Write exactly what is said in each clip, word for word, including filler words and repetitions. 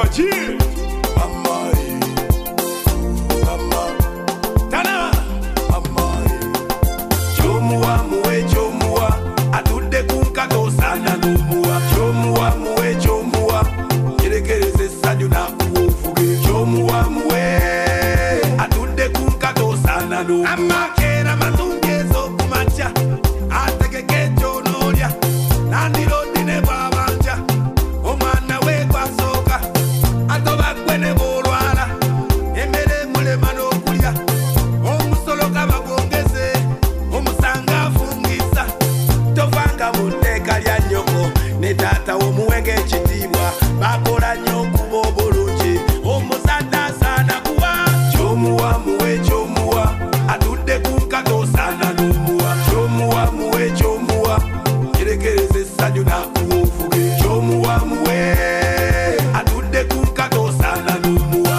G. Mama, mama, tana, mama. Chomua muwe chomua, atude kunkato sana numua. Chomua muwe chomua, kirekereze sanyu na uofuge. Chomua muwe, atude kunkato sana numua. Amakera matungezo kumacha, atekeke chonoria, nandiro dine babanja. Omwana we kwa soka, atoba kwene bolwala, emere mule mano kulia. Omusolo kabagongeze, omusanga afungisa. Tovanga muteka lya nyoko, ne tata omuwenge chitibwa. Bakola nyoku bobolunji, omusanda sana kuwa. Chomuwa muwe chomuwa, atude kunkato sana numua. Chomuwa muwe chomuwa, kirekereze sanyu na uofuge. Chomuwa muwe, atude kunkato sana numua.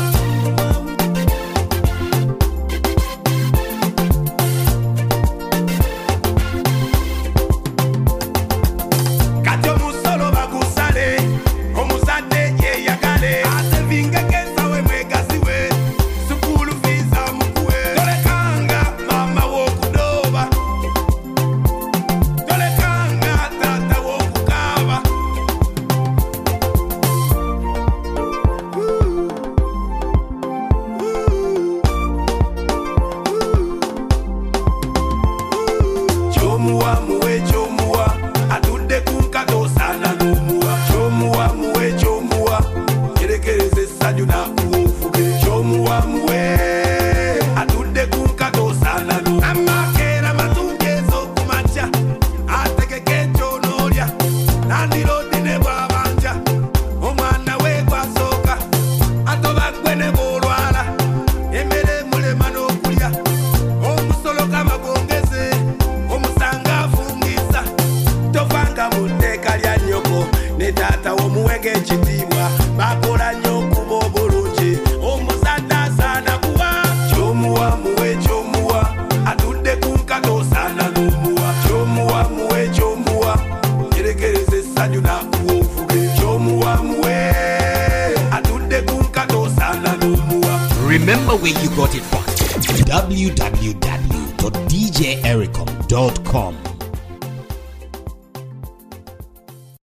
Kato musolo bakusale, omusade ye yakale. Ate vinge kesa we mwegasiwe, sukulu visa mkuwe. Tole kanga mama wokudoba, tole kanga tata wokukaba. Chomuwa muwe chomuwa, atude kunkato sana numua. Chomuwa muwe chomuwa, kirekereze sanyu na uofuge. Chomuwa muwe, atude kunkato sana numua. Amakera matungezo kumacha, atekeke chonoria, nandiro dine babanja. Omwana we kwa soka, atoba kwene bolwala, emere mule mano kulia. Omusolo kabagongeze, omusanga afungisa. Tovanga muteka lya nyoko, ne tata omuwenge chitibwa. Bakola nyoku bobolunji, omusanda sana kuwa. Chomuwa muwe chomuwa, atude kunkato sana numua. Chomuwa muwe chomuwa, kirekereze sanyu na uofuge. Chomuwa muwe, atude kunkato sana numua. Remember where you got it from. w w w dot d j ericom dot com